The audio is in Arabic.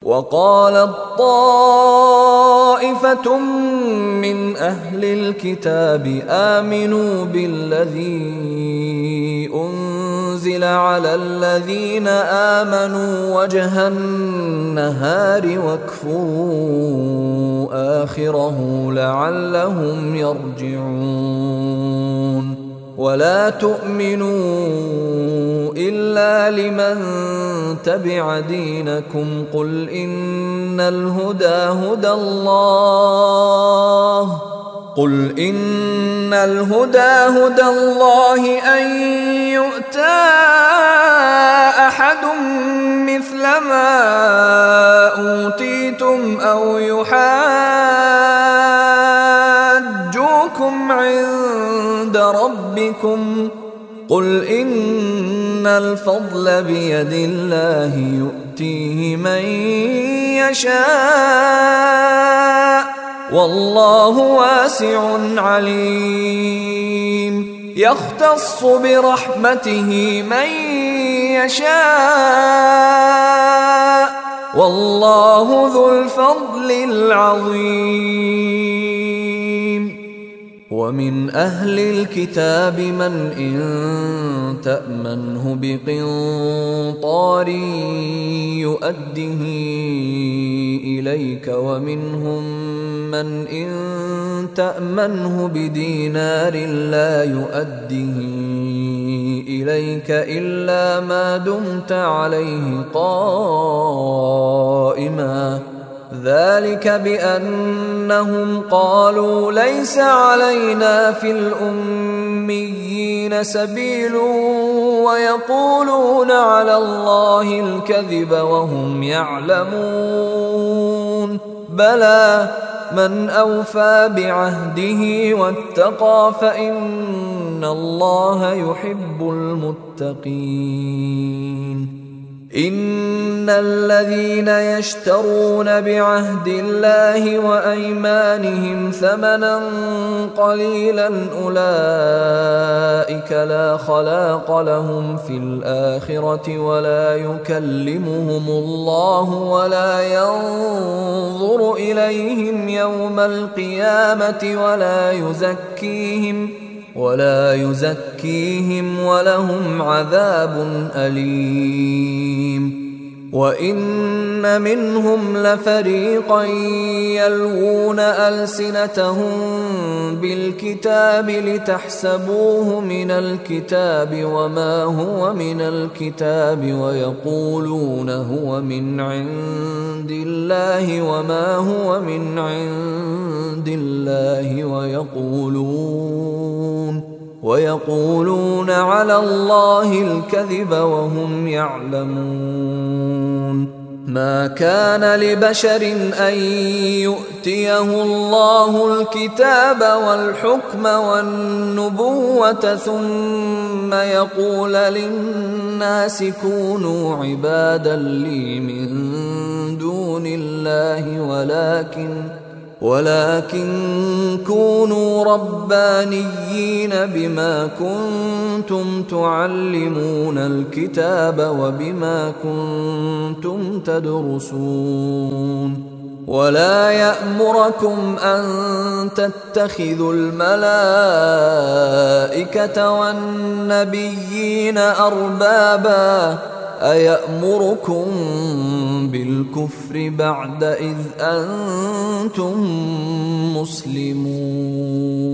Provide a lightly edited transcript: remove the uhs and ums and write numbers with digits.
وقالت طائفة من أهل الكتاب آمنوا بالذي أنزل على الذين آمنوا وجه النهار واكفروا آخره لعلهم يرجعون ولا تؤمنوا إلا لمن تبع دينكم قل إن الهدى هدى الله أن يؤتى أحد مثل ما أوتيتم أو يحاجوكم عند ربكم قل إن الفضل بيد الله يؤتيه من يشاء والله واسع عليم يختص برحمته من يشاء والله ذو الفضل العظيم ومن أهل الكتاب من إن تأمنه بقنطار يؤده إليك ومنهم من إن تأمنه بدينار لا يؤده إليك إلا ما دمت عليه قائما ذلك بأنهم قالوا ليس علينا في الأميين سبيل ويقولون على الله الكذب وهم يعلمون بلى من أوفى بعهده واتقى فإن الله يحب المتقين إن الذين يشترون بعهد الله وأيمانهم ثمنا قليلا أولئك لا خلاق لهم في الآخرة ولا يكلمهم الله ولا ينظر إليهم يوم القيامة ولا يزكيهم ولهم عذاب أليم وإن منهم لفريقا يلوون ألسنتهم بالكتاب لتحسبوه من الكتاب وما هو من الكتاب ويقولون هو من عند الله وما هو من عند الله ويقولون على الله الكذب وهم يعلمون ما كان لبشر أن يؤتيه الله الكتاب والحكم والنبوة ثم يقول للناس كونوا عبادا لي من دون الله ولكن كونوا ربانيين بما كنتم تعلمون الكتاب وبما كنتم تدرسون ولا يأمركم أن تتخذوا الملائكة والنبيين أربابا أيأمركم بالكفر بعد إذ أنتم مسلمون